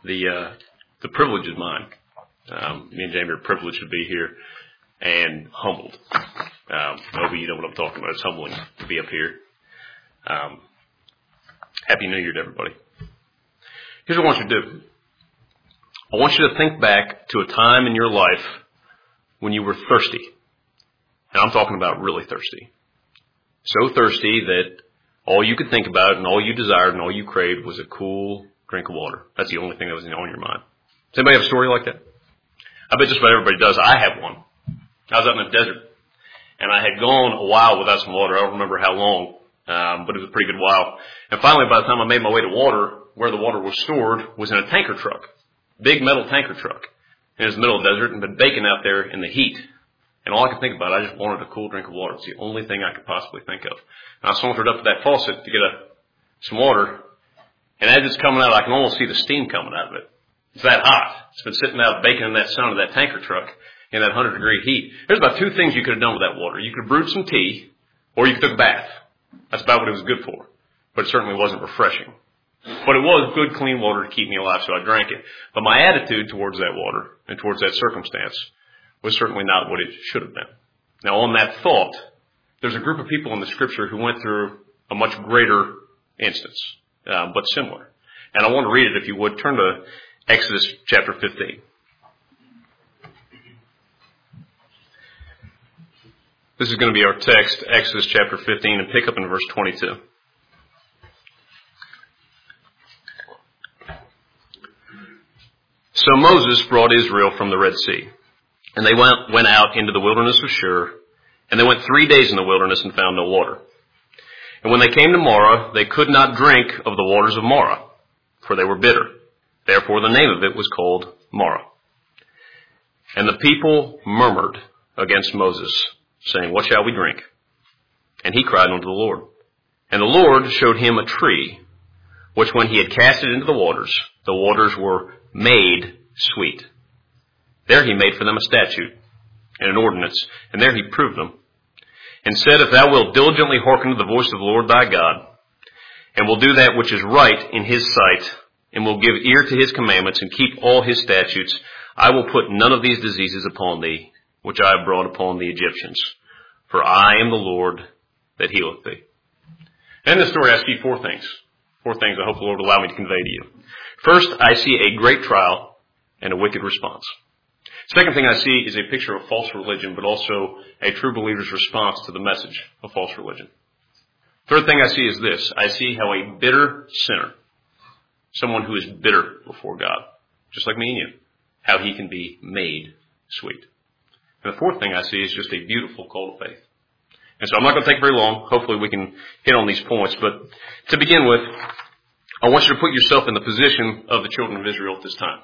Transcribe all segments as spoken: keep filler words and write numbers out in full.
the uh, the privilege is mine. Um, me and Jamie are privileged to be here and humbled. Um, Obi, you know what I'm talking about. It's humbling to be up here. Um, Happy New Year to everybody. Here's what I want you to do. I want you to think back to a time in your life when you were thirsty. And I'm talking about really thirsty. So thirsty that all you could think about and all you desired and all you craved was a cool drink of water. That's the only thing that was on your mind. Does anybody have a story like that? I bet just about everybody does. I have one. I was out in the desert, and I had gone a while without some water. I don't remember how long, um, but it was a pretty good while. And finally, by the time I made my way to water, where the water was stored was in a tanker truck, big metal tanker truck. And it was the middle of the desert and been baking out there in the heat. And all I could think about, I just wanted a cool drink of water. It's the only thing I could possibly think of. And I sauntered up to that faucet to get a, some water. And as it's coming out, I can almost see the steam coming out of it. It's that hot. It's been sitting out baking in that sun of that tanker truck in that one hundred degree heat. There's about two things you could have done with that water. You could have brewed some tea, or you could have took a bath. That's about what it was good for. But it certainly wasn't refreshing. But it was good, clean water to keep me alive, so I drank it. But my attitude towards that water and towards that circumstance was certainly not what it should have been. Now, on that thought, there's a group of people in the Scripture who went through a much greater instance, uh, but similar. And I want to read it, if you would. Turn to Exodus chapter fifteen. This is going to be our text, Exodus chapter fifteen, and pick up in verse twenty-two. So Moses brought Israel from the Red Sea, and they went, went out into the wilderness of Shur, and they went three days in the wilderness and found no water. And when they came to Marah, they could not drink of the waters of Marah, for they were bitter. Therefore the name of it was called Marah. And the people murmured against Moses, saying, What shall we drink? And he cried unto the Lord. And the Lord showed him a tree, which when he had cast it into the waters, the waters were made sweet. There he made for them a statute and an ordinance, and there he proved them, and said, If thou wilt diligently hearken to the voice of the Lord thy God, and will do that which is right in his sight, and will give ear to his commandments, and keep all his statutes, I will put none of these diseases upon thee, which I have brought upon the Egyptians. For I am the Lord that healeth thee. In this story I see four things. Four things I hope the Lord will allow me to convey to you. First, I see a great trial and a wicked response. Second thing I see is a picture of false religion, but also a true believer's response to the message of false religion. Third thing I see is this. I see how a bitter sinner, someone who is bitter before God, just like me and you, how he can be made sweet. And the fourth thing I see is just a beautiful call to faith. And so I'm not going to take very long. Hopefully we can hit on these points. But to begin with, I want you to put yourself in the position of the children of Israel at this time.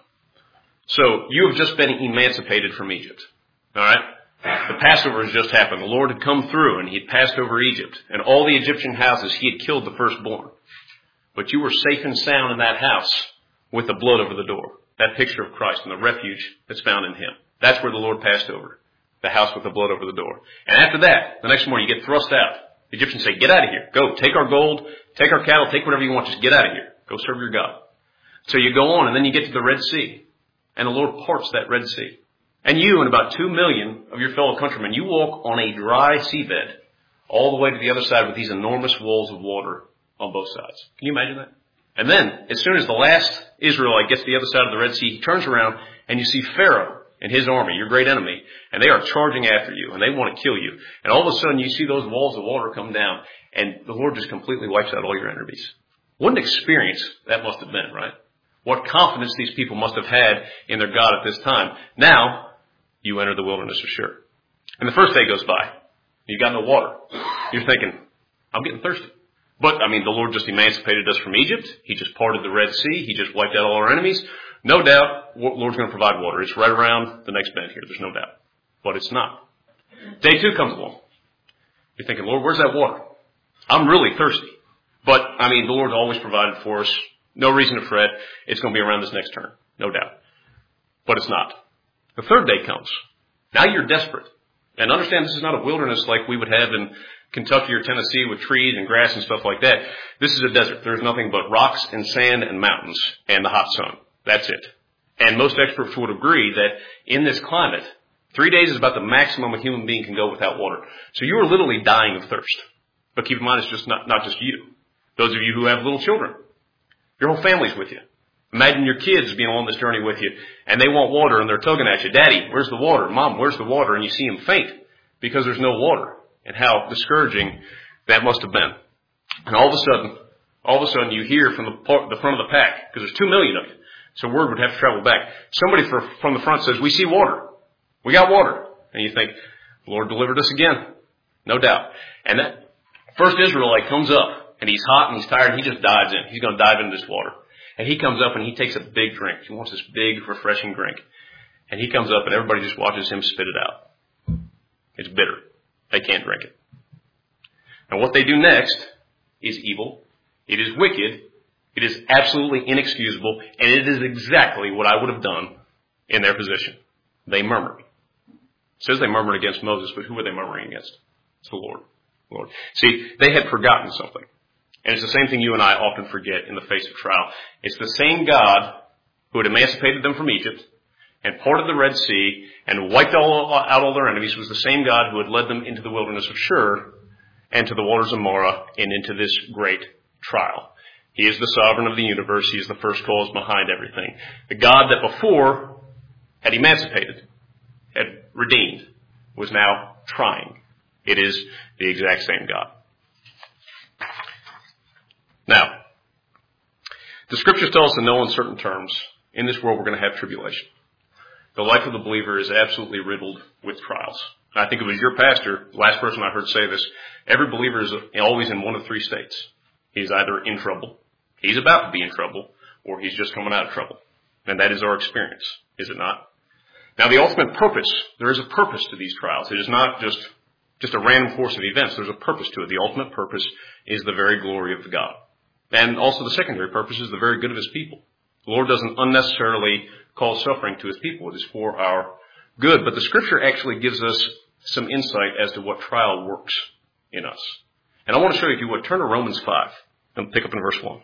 So you have just been emancipated from Egypt. All right? The Passover has just happened. The Lord had come through and he had passed over Egypt. And all the Egyptian houses, he had killed the firstborn. But you were safe and sound in that house with the blood over the door. That picture of Christ and the refuge that's found in him. That's where the Lord passed over. The house with the blood over the door. And after that, the next morning you get thrust out. The Egyptians say, Get out of here. Go. Take our gold. Take our cattle. Take whatever you want. Just get out of here. Go serve your God. So you go on and then you get to the Red Sea. And the Lord parts that Red Sea. And you and about two million of your fellow countrymen, you walk on a dry seabed all the way to the other side with these enormous walls of water on both sides. Can you imagine that? And then, as soon as the last Israelite gets to the other side of the Red Sea, he turns around and you see Pharaoh and his army, your great enemy, and they are charging after you, and they want to kill you. And all of a sudden, you see those walls of water come down, and the Lord just completely wipes out all your enemies. What an experience that must have been, right? What confidence these people must have had in their God at this time. Now, you enter the wilderness of Shur. And the first day goes by. You got no water. You're thinking, I'm getting thirsty. But, I mean, the Lord just emancipated us from Egypt. He just parted the Red Sea. He just wiped out all our enemies. No doubt, the Lord's going to provide water. It's right around the next bend here. There's no doubt. But it's not. Day two comes along. You're thinking, Lord, where's that water? I'm really thirsty. But, I mean, the Lord's always provided for us. No reason to fret. It's going to be around this next turn. No doubt. But it's not. The third day comes. Now you're desperate. And understand this is not a wilderness like we would have in Kentucky or Tennessee with trees and grass and stuff like that. This is a desert. There's nothing but rocks and sand and mountains and the hot sun. That's it. And most experts would agree that in this climate, three days is about the maximum a human being can go without water. So you are literally dying of thirst. But keep in mind, it's just not, not just you. Those of you who have little children, your whole family's with you. Imagine your kids being on this journey with you, and they want water, and they're tugging at you. Daddy, where's the water? Mom, where's the water? And you see them faint because there's no water. And how discouraging that must have been. And all of a sudden, all of a sudden you hear from the, the front of the pack, because there's two million of you, so word would have to travel back. Somebody for, from the front says, we see water. We got water. And you think, the Lord delivered us again. No doubt. And that first Israelite comes up, and he's hot and he's tired, and he just dives in. He's going to dive into this water. And he comes up and he takes a big drink. He wants this big, refreshing drink. And he comes up and everybody just watches him spit it out. It's bitter. They can't drink it. And what they do next is evil. It is wicked. It is absolutely inexcusable. And it is exactly what I would have done in their position. They murmured. It says they murmured against Moses, but who were they murmuring against? It's the Lord. Lord. See, they had forgotten something. And it's the same thing you and I often forget in the face of trial. It's the same God who had emancipated them from Egypt and parted the Red Sea and wiped all, out all their enemies was the same God who had led them into the wilderness of Shur and to the waters of Marah and into this great trial. He is the sovereign of the universe. He is the first cause behind everything. The God that before had emancipated, had redeemed, was now trying. It is the exact same God. Now, the scriptures tell us in no uncertain terms, in this world we're going to have tribulation. The life of the believer is absolutely riddled with trials. I think it was your pastor, the last person I heard say this, every believer is always in one of three states. He's either in trouble, he's about to be in trouble, or he's just coming out of trouble. And that is our experience, is it not? Now the ultimate purpose, there is a purpose to these trials. It is not just, just a random course of events. There's a purpose to it. The ultimate purpose is the very glory of God. And also the secondary purpose is the very good of his people. The Lord doesn't unnecessarily cause suffering to his people. It is for our good. But the scripture actually gives us some insight as to what trial works in us. And I want to show you, if you would, turn to Romans five and pick up in verse one.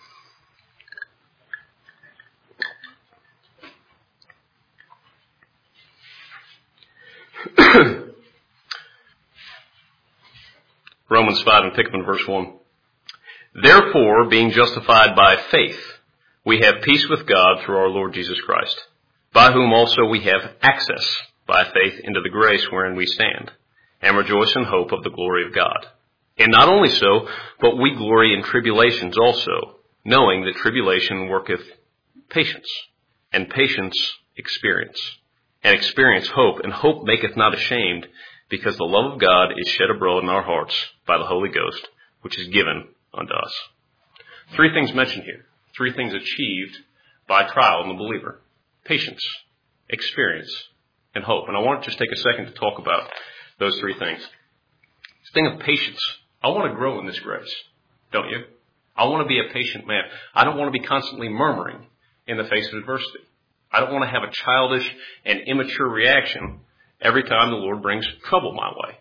Romans five and pick up in verse one. Therefore, being justified by faith, we have peace with God through our Lord Jesus Christ, by whom also we have access by faith into the grace wherein we stand, and rejoice in hope of the glory of God. And not only so, but we glory in tribulations also, knowing that tribulation worketh patience, and patience experience, and experience hope, and hope maketh not ashamed, because the love of God is shed abroad in our hearts by the Holy Ghost, which is given unto us. Three things mentioned here. Three things achieved by trial in the believer. Patience, experience, and hope. And I want to just take a second to talk about those three things. This thing of patience. I want to grow in this grace. Don't you? I want to be a patient man. I don't want to be constantly murmuring in the face of adversity. I don't want to have a childish and immature reaction every time the Lord brings trouble my way.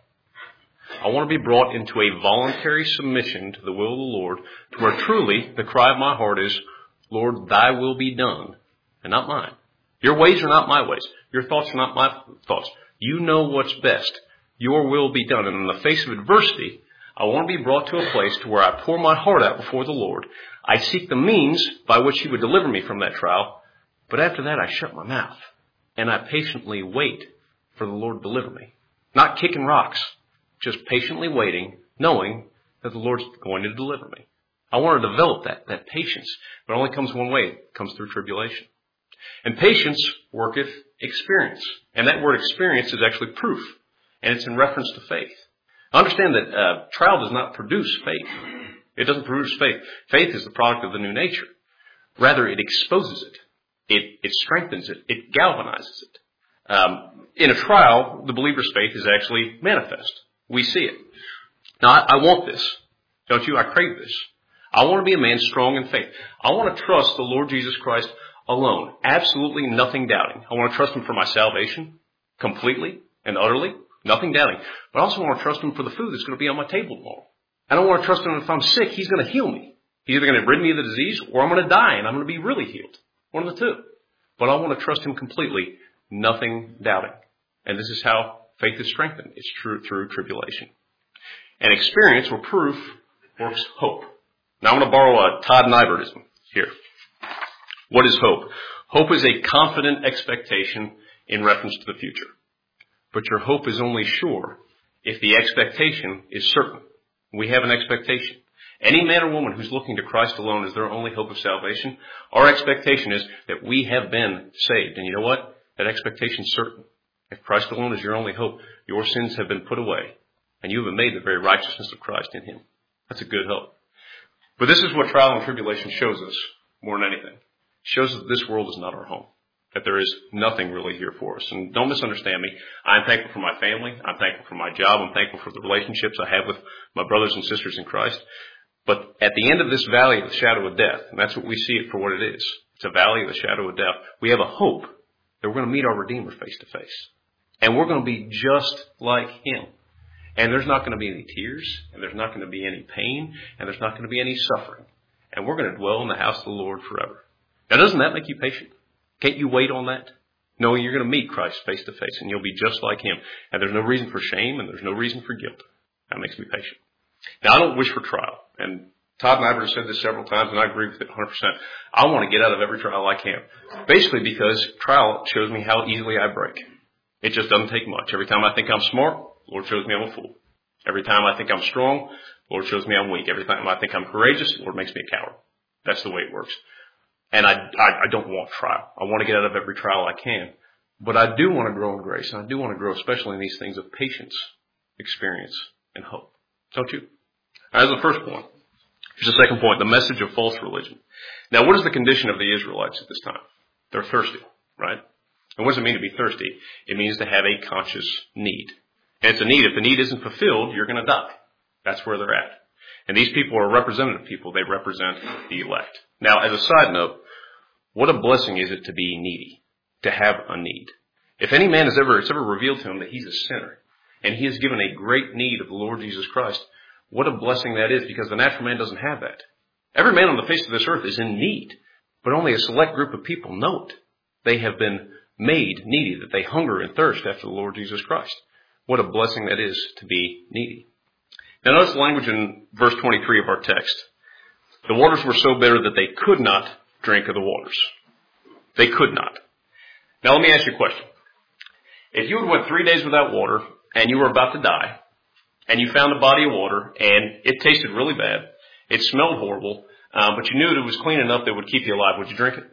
I want to be brought into a voluntary submission to the will of the Lord, to where truly the cry of my heart is, Lord, thy will be done, and not mine. Your ways are not my ways. Your thoughts are not my thoughts. You know what's best. Your will be done. And in the face of adversity, I want to be brought to a place to where I pour my heart out before the Lord. I seek the means by which he would deliver me from that trial. But after that, I shut my mouth, and I patiently wait for the Lord to deliver me. Not kicking rocks. Just patiently waiting, knowing that the Lord's going to deliver me. I want to develop that, that patience. But it only comes one way. It comes through tribulation. And patience worketh experience. And that word experience is actually proof. And it's in reference to faith. Understand that uh, trial does not produce faith. It doesn't produce faith. Faith is the product of the new nature. Rather, it exposes it. It, it strengthens it. It galvanizes it. Um, in a trial, the believer's faith is actually manifest. We see it. Now, I, I want this. Don't you? I crave this. I want to be a man strong in faith. I want to trust the Lord Jesus Christ alone. Absolutely nothing doubting. I want to trust him for my salvation completely and utterly. Nothing doubting. But I also want to trust him for the food that's going to be on my table tomorrow. I don't want to trust him if I'm sick. He's going to heal me. He's either going to rid me of the disease or I'm going to die and I'm going to be really healed. One of the two. But I want to trust him completely, nothing doubting. And this is how faith is strengthened. It's true through tribulation. And experience or proof works hope. Now I'm going to borrow a Todd Nybertism here. What is hope? Hope is a confident expectation in reference to the future. But your hope is only sure if the expectation is certain. We have an expectation. Any man or woman who's looking to Christ alone as their only hope of salvation, our expectation is that we have been saved. And you know what? That expectation is certain. If Christ alone is your only hope, your sins have been put away, and you have been made the very righteousness of Christ in him. That's a good hope. But this is what trial and tribulation shows us more than anything. It shows us that this world is not our home, that there is nothing really here for us. And don't misunderstand me. I'm thankful for my family. I'm thankful for my job. I'm thankful for the relationships I have with my brothers and sisters in Christ. But at the end of this valley of the shadow of death, and that's what we see it for what it is, it's a valley of the shadow of death, we have a hope that we're going to meet our Redeemer face to face. And we're going to be just like him. And there's not going to be any tears, and there's not going to be any pain, and there's not going to be any suffering. And we're going to dwell in the house of the Lord forever. Now, doesn't that make you patient? Can't you wait on that? Knowing you're going to meet Christ face to face, and you'll be just like him. And there's no reason for shame, and there's no reason for guilt. That makes me patient. Now, I don't wish for trial. And Todd and I have said this several times, and I agree with it one hundred percent. I want to get out of every trial I can. Basically because trial shows me how easily I break. It just doesn't take much. Every time I think I'm smart, the Lord shows me I'm a fool. Every time I think I'm strong, the Lord shows me I'm weak. Every time I think I'm courageous, the Lord makes me a coward. That's the way it works. And I, I, I don't want trial. I want to get out of every trial I can. But I do want to grow in grace. And I do want to grow especially in these things of patience, experience, and hope. Don't you? That's the first point. Here's the second point, the message of false religion. Now, what is the condition of the Israelites at this time? They're thirsty, right? And what does it mean to be thirsty? It means to have a conscious need. And it's a need. If the need isn't fulfilled, you're going to die. That's where they're at. And these people are representative people. They represent the elect. Now, as a side note, what a blessing is it to be needy, to have a need. If any man has ever, it's ever revealed to him that he's a sinner, and he is given a great need of the Lord Jesus Christ, what a blessing that is, because the natural man doesn't have that. Every man on the face of this earth is in need, but only a select group of people know it. They have been made needy, that they hunger and thirst after the Lord Jesus Christ. What a blessing that is to be needy. Now notice the language in verse twenty-three of our text. The waters were so bitter that they could not drink of the waters. They could not. Now let me ask you a question. If you had went three days without water and you were about to die, and you found a body of water and it tasted really bad, it smelled horrible, uh, but you knew that it was clean enough that it would keep you alive, would you drink it?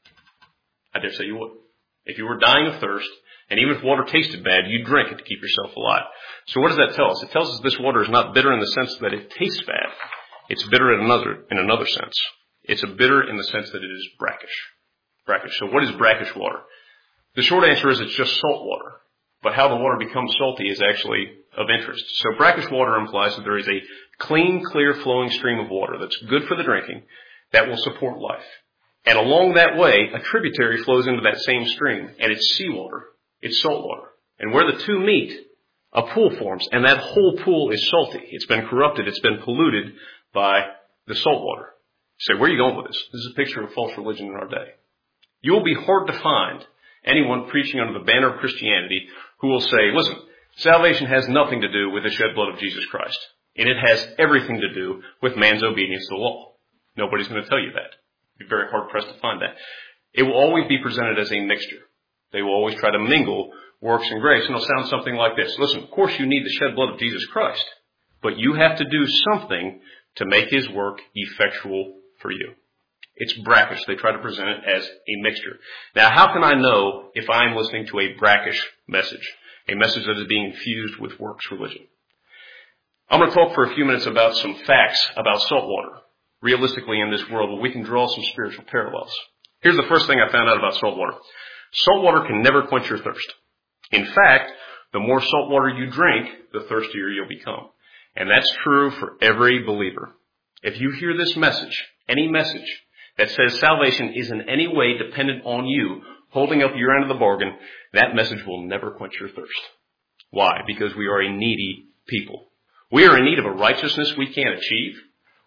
I dare say you would. If you were dying of thirst, and even if water tasted bad, you'd drink it to keep yourself alive. So what does that tell us? It tells us this water is not bitter in the sense that it tastes bad. It's bitter in another, in another sense. It's a bitter in the sense that it is brackish. Brackish. So what is brackish water? The short answer is it's just salt water. But how the water becomes salty is actually of interest. So brackish water implies that there is a clean, clear flowing stream of water that's good for the drinking that will support life. And along that way, a tributary flows into that same stream, and it's seawater. It's salt water. And where the two meet, a pool forms, and that whole pool is salty. It's been corrupted. It's been polluted by the salt water. You say, where are you going with this? This is a picture of false religion in our day. You will be hard to find anyone preaching under the banner of Christianity who will say, listen, salvation has nothing to do with the shed blood of Jesus Christ. And it has everything to do with man's obedience to the law. Nobody's going to tell you that. You're very hard pressed to find that. It will always be presented as a mixture. They will always try to mingle works and grace. And it'll sound something like this. Listen, of course you need the shed blood of Jesus Christ, but you have to do something to make his work effectual for you. It's brackish. They try to present it as a mixture. Now, how can I know if I'm listening to a brackish message, a message that is being infused with works religion? I'm going to talk for a few minutes about some facts about salt water, realistically in this world, but we can draw some spiritual parallels. Here's the first thing I found out about salt water. Salt water can never quench your thirst. In fact, the more salt water you drink, the thirstier you'll become. And that's true for every believer. If you hear this message, any message that says salvation is in any way dependent on you holding up your end of the bargain, that message will never quench your thirst. Why? Because we are a needy people. We are in need of a righteousness we can't achieve.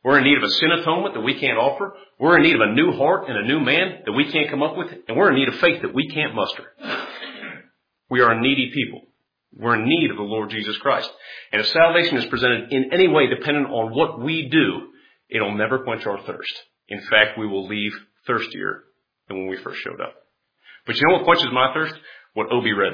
We're in need of a sin atonement that we can't offer. We're in need of a new heart and a new man that we can't come up with. And we're in need of faith that we can't muster. We are a needy people. We're in need of the Lord Jesus Christ. And if salvation is presented in any way dependent on what we do, it'll never quench our thirst. In fact, we will leave thirstier than when we first showed up. But you know what quenches my thirst? What Obi read.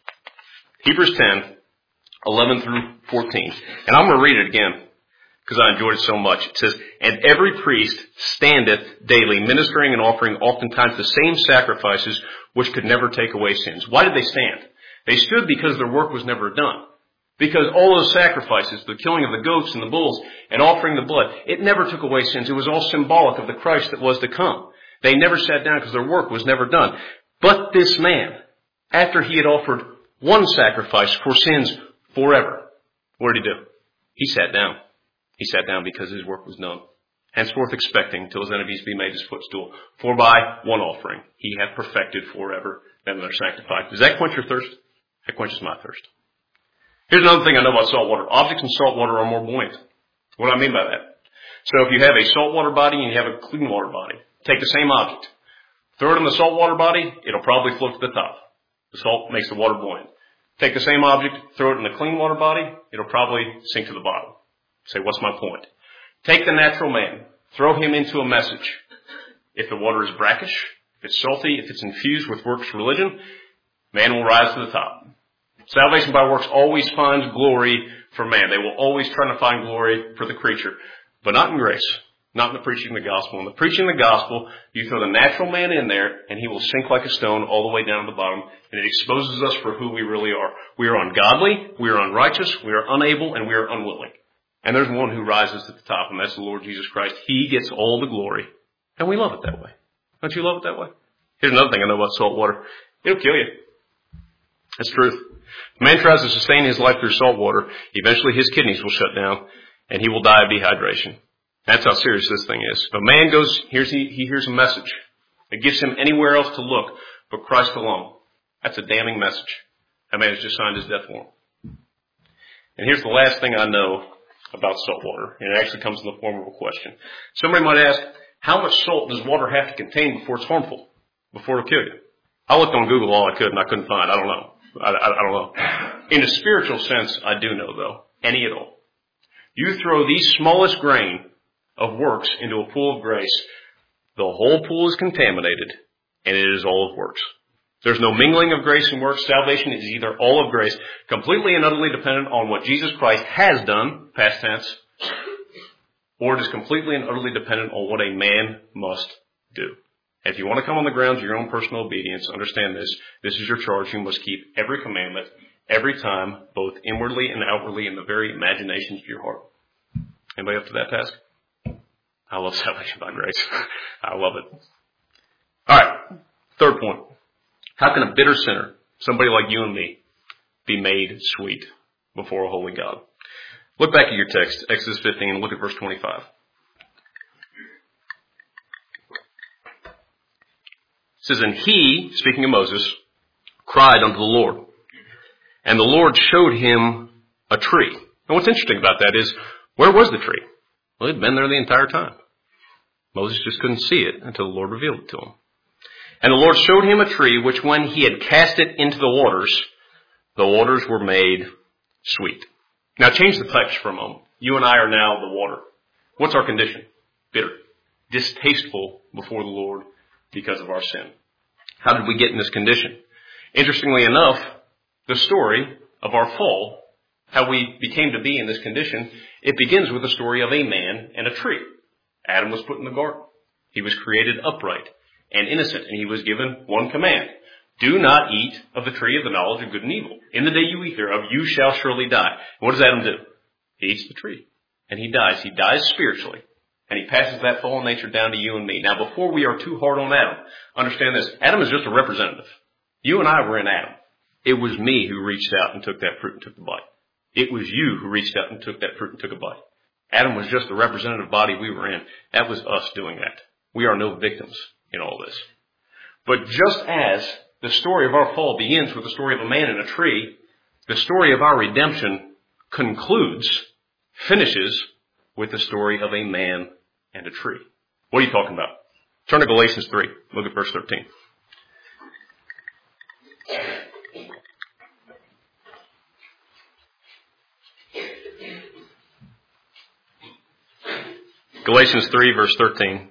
Hebrews ten, eleven through fourteen. And I'm going to read it again because I enjoyed it so much. It says, and every priest standeth daily, ministering and offering oftentimes the same sacrifices which could never take away sins. Why did they stand? They stood because their work was never done. Because all those sacrifices, the killing of the goats and the bulls and offering the blood, it never took away sins. It was all symbolic of the Christ that was to come. They never sat down because their work was never done. But this man, after he had offered one sacrifice for sins forever, what did he do? He sat down. He sat down because his work was done. Henceforth expecting till his enemies be made his footstool. For by one offering he hath perfected forever them that are sanctified. Does that quench your thirst? That quenches my thirst. Here's another thing I know about salt water. Objects in salt water are more buoyant. What do I mean by that? So if you have a saltwater body and you have a clean water body, take the same object. Throw it in the saltwater body, it'll probably float to the top. The salt makes the water buoyant. Take the same object, throw it in the clean water body, it'll probably sink to the bottom. Say, what's my point? Take the natural man, throw him into a message. If the water is brackish, if it's salty, if it's infused with works religion, man will rise to the top. Salvation by works always finds glory for man. They will always try to find glory for the creature, but not in grace, not in the preaching of the gospel. In the preaching of the gospel, you throw the natural man in there, and he will sink like a stone all the way down to the bottom, and it exposes us for who we really are. We are ungodly, we are unrighteous, we are unable, and we are unwilling. And there's one who rises to the top, and that's the Lord Jesus Christ. He gets all the glory, and we love it that way. Don't you love it that way? Here's another thing I know about salt water. It'll kill you. That's truth. If a man tries to sustain his life through salt water, eventually his kidneys will shut down, and he will die of dehydration. That's how serious this thing is. If a man goes, hears he, he hears a message that gives him anywhere else to look but Christ alone, that's a damning message. That man has just signed his death warrant. And here's the last thing I know about salt water, and it actually comes in the form of a question. Somebody might ask, how much salt does water have to contain before it's harmful, before it'll kill you? I looked on Google all I could, and I couldn't find. I don't know. I, I, I don't know. In a spiritual sense, I do know, though. Any at all. You throw the smallest grain of works into a pool of grace, the whole pool is contaminated, and it is all of works. There's no mingling of grace and works. Salvation is either all of grace, completely and utterly dependent on what Jesus Christ has done, past tense, or it is completely and utterly dependent on what a man must do. If you want to come on the grounds of your own personal obedience, understand this. This is your charge. You must keep every commandment, every time, both inwardly and outwardly, in the very imaginations of your heart. Anybody up to that task? I love salvation by grace. I love it. All right. Third point. How can a bitter sinner, somebody like you and me, be made sweet before a holy God? Look back at your text, Exodus fifteen, and look at verse twenty-five. It says, and he, speaking of Moses, cried unto the Lord. And the Lord showed him a tree. And what's interesting about that is, where was the tree? Well, it had been there the entire time. Moses just couldn't see it until the Lord revealed it to him. And the Lord showed him a tree, which when he had cast it into the waters, the waters were made sweet. Now change the text for a moment. You and I are now the water. What's our condition? Bitter. Distasteful before the Lord because of our sin. How did we get in this condition? Interestingly enough, the story of our fall, how we became to be in this condition, it begins with the story of a man and a tree. Adam was put in the garden. He was created upright and innocent, and he was given one command. Do not eat of the tree of the knowledge of good and evil. In the day you eat thereof, you shall surely die. And what does Adam do? He eats the tree, and he dies. He dies spiritually, and he passes that fallen nature down to you and me. Now, before we are too hard on Adam, understand this. Adam is just a representative. You and I were in Adam. It was me who reached out and took that fruit and took the bite. It was you who reached out and took that fruit and took a bite. Adam was just the representative body we were in. That was us doing that. We are no victims in all this. But just as the story of our fall begins with the story of a man and a tree, the story of our redemption concludes, finishes, with the story of a man and a tree. What are you talking about? Turn to Galatians three. Look at verse thirteen. Galatians three, verse thirteen.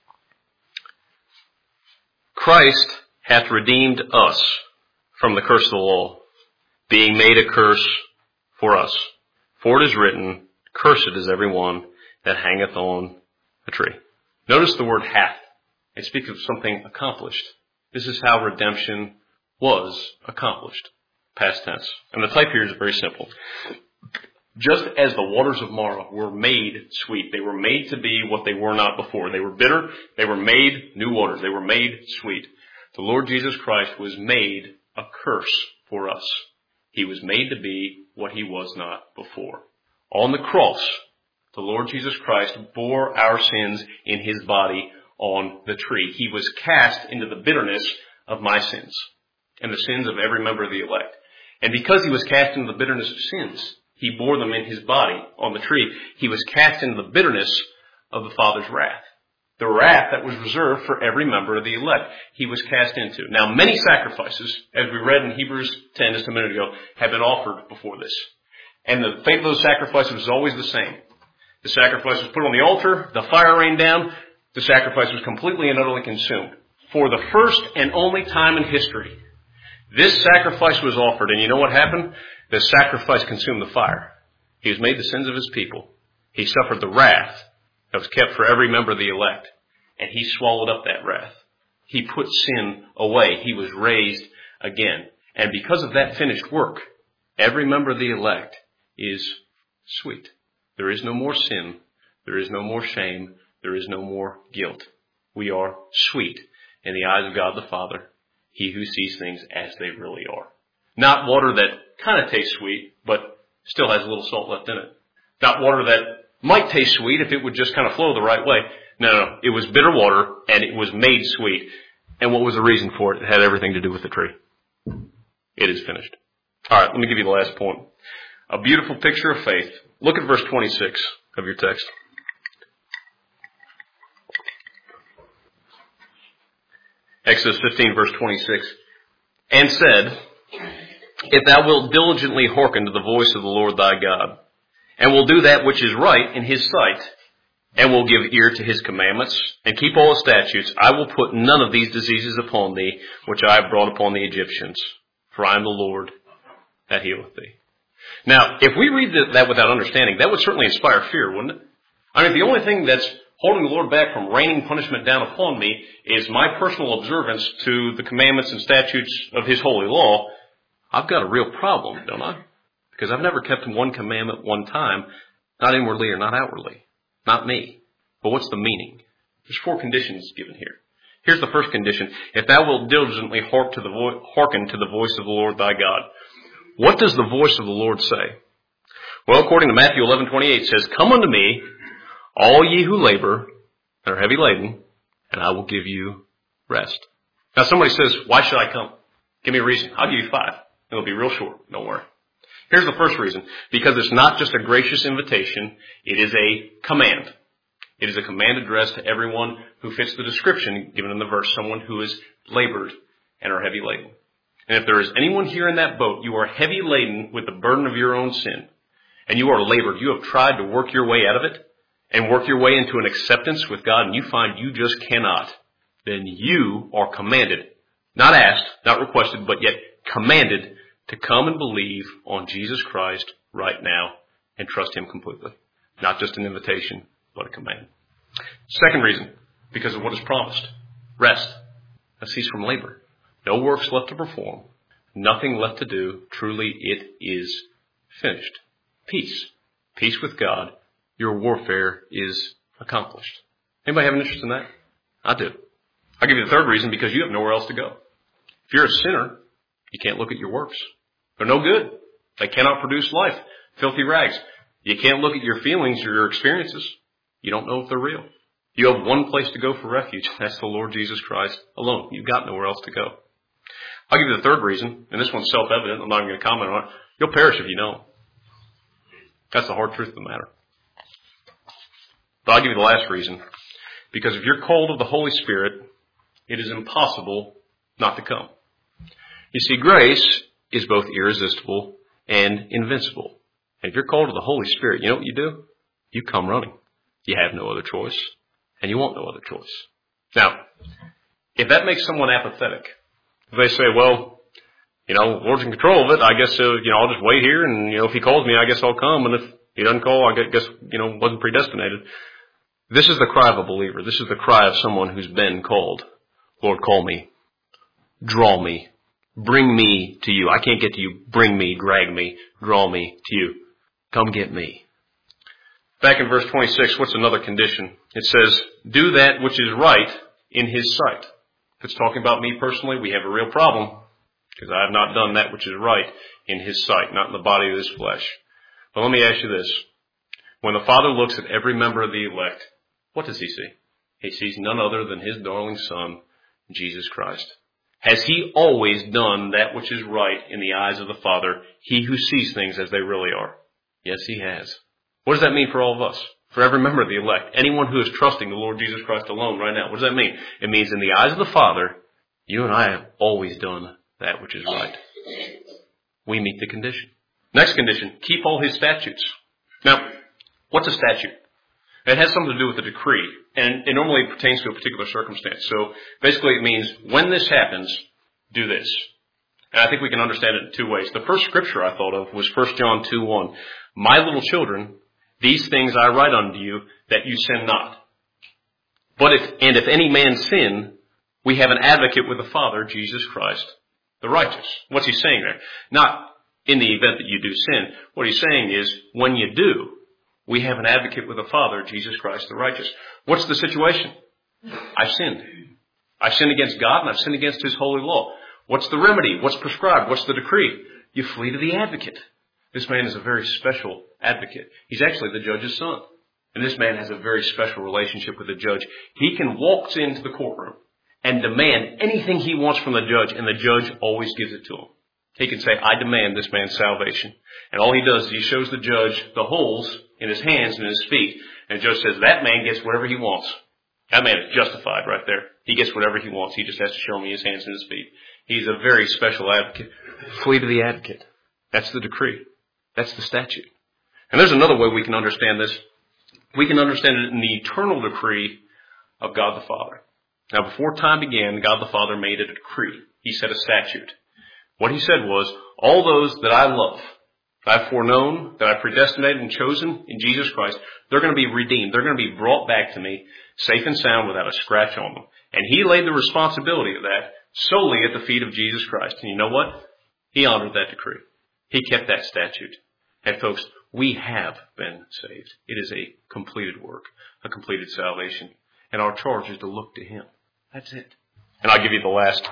Christ hath redeemed us from the curse of the law, being made a curse for us. For it is written, Cursed is every one that hangeth on a tree. Notice the word hath. It speaks of something accomplished. This is how redemption was accomplished. Past tense. And the type here is very simple. Just as the waters of Marah were made sweet, they were made to be what they were not before. They were bitter. They were made new waters. They were made sweet. The Lord Jesus Christ was made a curse for us. He was made to be what he was not before. On the cross, the Lord Jesus Christ bore our sins in his body on the tree. He was cast into the bitterness of my sins and the sins of every member of the elect. And because he was cast into the bitterness of sins, he bore them in his body on the tree. He was cast into the bitterness of the Father's wrath. The wrath that was reserved for every member of the elect, he was cast into. Now, many sacrifices, as we read in Hebrews ten just a minute ago, have been offered before this. And the fate of those sacrifices was always the same. The sacrifice was put on the altar, the fire rained down, the sacrifice was completely and utterly consumed. For the first and only time in history, this sacrifice was offered, and you know what happened? The sacrifice consumed the fire. He was made the sins of his people. He suffered the wrath that was kept for every member of the elect, and he swallowed up that wrath. He put sin away. He was raised again. And because of that finished work, every member of the elect is sweet. There is no more sin. There is no more shame. There is no more guilt. We are sweet in the eyes of God the Father, he who sees things as they really are. Not water that kind of tastes sweet, but still has a little salt left in it. Not water that might taste sweet if it would just kind of flow the right way. No, no, it was bitter water, and it was made sweet. And what was the reason for it? It had everything to do with the tree. It is finished. All right, let me give you the last point. A beautiful picture of faith. Look at verse twenty-six of your text. Exodus fifteen, verse twenty-six. And said, If thou wilt diligently hearken to the voice of the Lord thy God, and will do that which is right in his sight, and will give ear to his commandments, and keep all his statutes, I will put none of these diseases upon thee, which I have brought upon the Egyptians. For I am the Lord that healeth thee. Now, if we read that without understanding, that would certainly inspire fear, wouldn't it? I mean, the only thing that's holding the Lord back from raining punishment down upon me is my personal observance to the commandments and statutes of his holy law. I've got a real problem, don't I? Because I've never kept one commandment one time, not inwardly or not outwardly. Not me. But what's the meaning? There's four conditions given here. Here's the first condition. If thou wilt diligently hark to the vo- hearken to the voice of the Lord thy God. What does the voice of the Lord say? Well, according to Matthew eleven twenty-eight, it says, Come unto me, all ye who labor and are heavy laden, and I will give you rest. Now somebody says, why should I come? Give me a reason. I'll give you five. It'll be real short. Don't worry. Here's the first reason. Because it's not just a gracious invitation. It is a command. It is a command addressed to everyone who fits the description given in the verse. Someone who is labored and are heavy laden. And if there is anyone here in that boat, you are heavy laden with the burden of your own sin. And you are labored. You have tried to work your way out of it. And work your way into an acceptance with God. And you find you just cannot. Then you are commanded. Not asked, not requested, but yet commanded to come and believe on Jesus Christ right now and trust him completely. Not just an invitation, but a command. Second reason, because of what is promised. Rest. A cease from labor. No works left to perform. Nothing left to do. Truly it is finished. Peace. Peace with God. Your warfare is accomplished. Anybody have an interest in that? I do. I'll give you the third reason, because you have nowhere else to go. If you're a sinner, you can't look at your works. They're no good. They cannot produce life. Filthy rags. You can't look at your feelings or your experiences. You don't know if they're real. You have one place to go for refuge. That's the Lord Jesus Christ alone. You've got nowhere else to go. I'll give you the third reason, and this one's self-evident. I'm not even going to comment on it. You'll perish if you don't. That's the hard truth of the matter. But I'll give you the last reason. Because if you're called of the Holy Spirit, it is impossible not to come. You see, grace is both irresistible and invincible. And if you're called to the Holy Spirit, you know what you do? You come running. You have no other choice, and you want no other choice. Now, if that makes someone apathetic, if they say, well, you know, the Lord's in control of it, I guess, uh, you know, I'll just wait here, and, you know, if He calls me, I guess I'll come, and if He doesn't call, I guess, you know, wasn't predestinated. This is the cry of a believer. This is the cry of someone who's been called. Lord, call me. Draw me. Bring me to you. I can't get to you. Bring me, drag me, draw me to you. Come get me. Back in verse twenty-six, what's another condition? It says, do that which is right in His sight. If it's talking about me personally, we have a real problem, because I have not done that which is right in His sight, not in the body of this flesh. But let me ask you this. When the Father looks at every member of the elect, what does He see? He sees none other than His darling Son, Jesus Christ. Has He always done that which is right in the eyes of the Father, He who sees things as they really are? Yes, He has. What does that mean for all of us? For every member of the elect, anyone who is trusting the Lord Jesus Christ alone right now, what does that mean? It means in the eyes of the Father, you and I have always done that which is right. We meet the condition. Next condition, keep all His statutes. Now, what's a statute? It has something to do with the decree, and it normally pertains to a particular circumstance. So basically it means when this happens, do this. And I think we can understand it in two ways. The first scripture I thought of was First John two one. My little children, these things I write unto you, that you sin not. But if, and if any man sin, we have an advocate with the Father, Jesus Christ, the righteous. What's He saying there? Not in the event that you do sin. What He's saying is, when you do, we have an advocate with the Father, Jesus Christ the righteous. What's the situation? I've sinned. I've sinned against God and I've sinned against His holy law. What's the remedy? What's prescribed? What's the decree? You flee to the advocate. This man is a very special advocate. He's actually the judge's son. And this man has a very special relationship with the judge. He can walk into the courtroom and demand anything he wants from the judge, and the judge always gives it to him. He can say, I demand this man's salvation. And all he does is he shows the judge the holes in his hands and in his feet. And the judge says, that man gets whatever he wants. That man is justified right there. He gets whatever he wants. He just has to show me his hands and his feet. He's a very special advocate. Flee to the advocate. That's the decree. That's the statute. And there's another way we can understand this. We can understand it in the eternal decree of God the Father. Now, before time began, God the Father made a decree. He set a statute. What He said was, all those that I love, that I've foreknown, that I've predestinated and chosen in Jesus Christ, they're going to be redeemed. They're going to be brought back to me safe and sound without a scratch on them. And He laid the responsibility of that solely at the feet of Jesus Christ. And you know what? He honored that decree. He kept that statute. And folks, we have been saved. It is a completed work, a completed salvation. And our charge is to look to Him. That's it. And I'll give you the last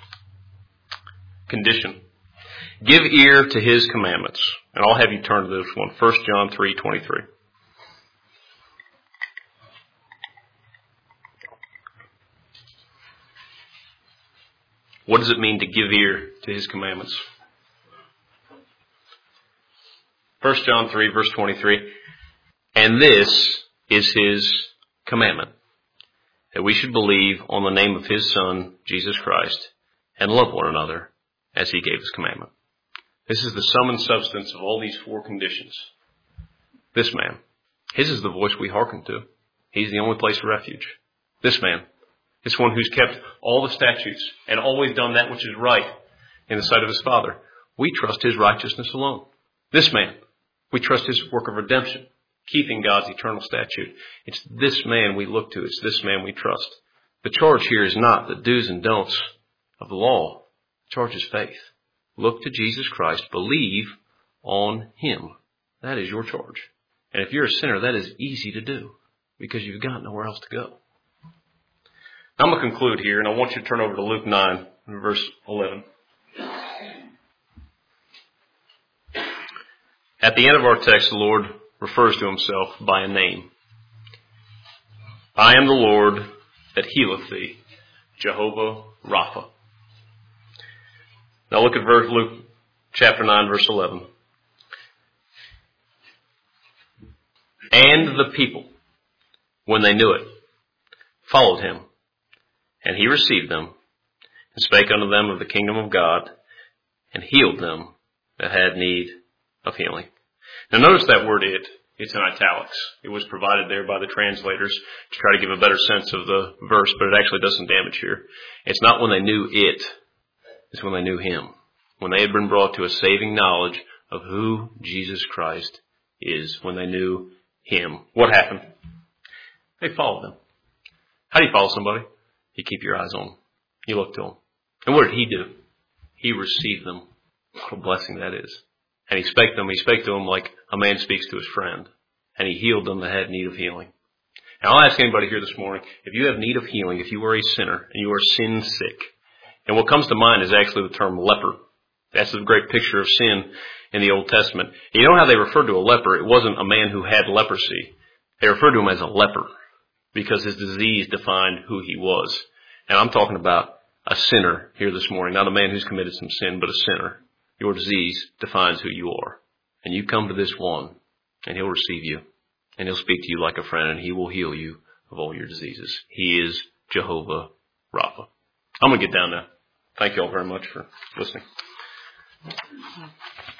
condition. Give ear to His commandments. And I'll have you turn to this one. First John three twenty-three. What does it mean to give ear to His commandments? First John three, verse twenty-three. And this is His commandment, that we should believe on the name of His Son, Jesus Christ, and love one another as He gave His commandment. This is the sum and substance of all these four conditions. This man, His is the voice we hearken to. He's the only place of refuge. This man, this one who's kept all the statutes and always done that which is right in the sight of His Father. We trust His righteousness alone. This man, we trust His work of redemption, keeping God's eternal statute. It's this man we look to. It's this man we trust. The charge here is not the do's and don'ts of the law. The charge is faith. Look to Jesus Christ. Believe on Him. That is your charge. And if you're a sinner, that is easy to do because you've got nowhere else to go. I'm going to conclude here, and I want you to turn over to Luke nine, verse eleven. At the end of our text, the Lord refers to Himself by a name. I am the Lord that healeth thee, Jehovah Rapha. Now look at verse, Luke chapter nine, verse eleven. And the people when they knew it, followed him. And he received them, and spake unto them of the kingdom of God, and healed them that had need of healing. Now notice that word it. It's in italics. It was provided there by the translators to try to give a better sense of the verse, but it actually does some damage here. It's not when they knew it. It's when they knew him. When they had been brought to a saving knowledge of who Jesus Christ is. When they knew him. What happened? They followed them. How do you follow somebody? You keep your eyes on them. You look to them. And what did he do? He received them. What a blessing that is. And he spake to them, he spake to them like a man speaks to his friend. And he healed them that had need of healing. Now I'll ask anybody here this morning, if you have need of healing, if you are a sinner and you are sin sick, and what comes to mind is actually the term leper. That's a great picture of sin in the Old Testament. You know how they referred to a leper? It wasn't a man who had leprosy. They referred to him as a leper because his disease defined who he was. And I'm talking about a sinner here this morning, not a man who's committed some sin, but a sinner. Your disease defines who you are. And you come to this one, and he'll receive you, and he'll speak to you like a friend, and he will heal you of all your diseases. He is Jehovah Rapha. I'm going to get down now. Thank you all very much for listening.